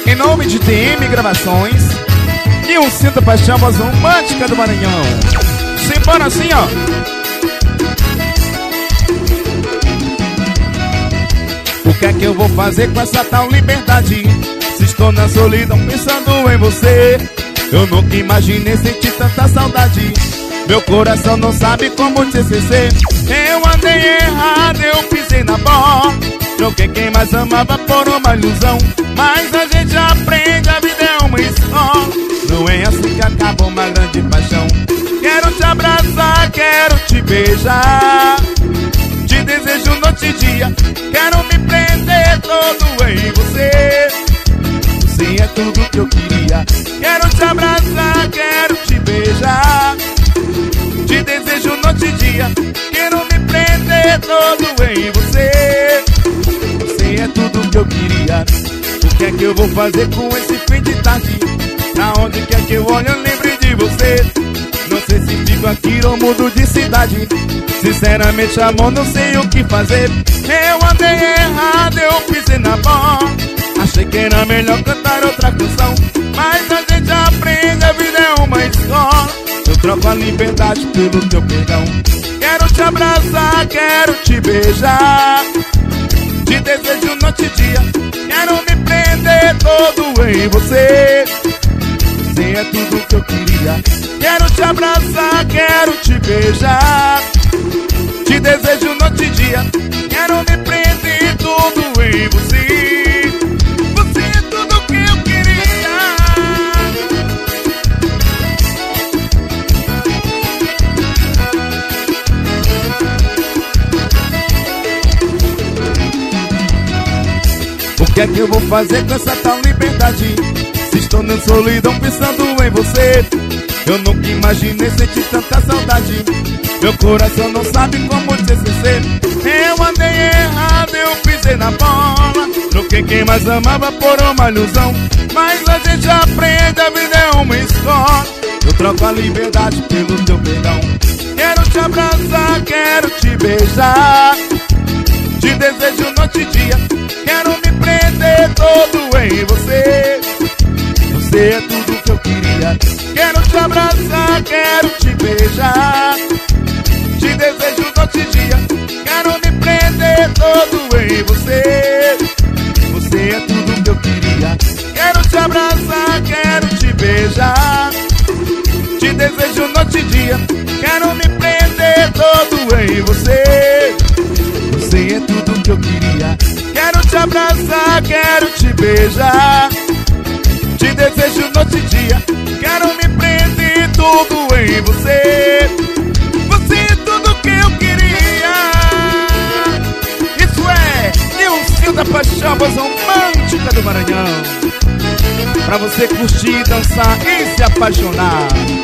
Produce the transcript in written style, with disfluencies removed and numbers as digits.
Em nome de TM Gravações e um Sinta Paixão, voz romântica do Maranhão. Simbora assim, ó. O que é que eu vou fazer com essa tal liberdade? Se estou na solidão pensando em você, eu nunca imaginei sentir tanta saudade. Meu coração não sabe como te esquecer. Eu andei errado, eu pisei na bola. Troquei quem mais amava por uma ilusão. Mas a gente aprende, a vida é uma escola. Não é assim que acaba uma grande paixão. Quero te abraçar, quero te beijar. Te desejo noite e dia. Quero me prender todo em você. Você é tudo que eu queria. Quero te abraçar, quero te beijar. Te desejo noite e dia. Quero me prender todo em você. Você é tudo que eu queria. O que é que eu vou fazer com esse fim de tarde? Pra onde quer que eu olhe eu lembre de você. Não sei se fico aqui ou mudo de cidade. Sinceramente amor, não sei o que fazer. Eu andei errado, eu pisei na bola. Achei que era melhor cantar outra canção. Mas a gente aprende, a vida é uma escola. Eu troco a liberdade pelo teu perdão. Quero te abraçar, quero te beijar. Te desejo noite e dia. Quero me prender todo em você. Você é tudo que eu queria. Quero te abraçar, quero te beijar. Te desejo noite e dia. Quero me prender tudo em você. Você é tudo que eu queria. O que é que eu vou fazer com essa tal liberdade? Se estou na solidão pensando em você, eu nunca imaginei sentir tanta saudade. Meu coração não sabe como te esquecer. Eu andei errado, eu pisei na bola. Troquei quem mais amava por uma ilusão. Mas a gente aprende, a vida é uma escola. Eu troco a liberdade pelo teu perdão. Quero te abraçar, quero te beijar. Te desejo noite e dia. Quero me prender todo em você. Você é tudo que eu queria. Quero te abraçar, quero te beijar. Te desejo noite e dia. Quero me prender todo em você. Você é tudo que eu queria. Quero te abraçar, quero te beijar. Te desejo noite e dia. Quero me prender todo em você. Você é tudo que eu queria. Quero te abraçar, quero te beijar. Te desejo noite e dia. Quero me prender tudo em você. Você é tudo que eu queria. Isso é Nilcinho Paixão, voz romântica do Maranhão. Pra você curtir, dançar e se apaixonar.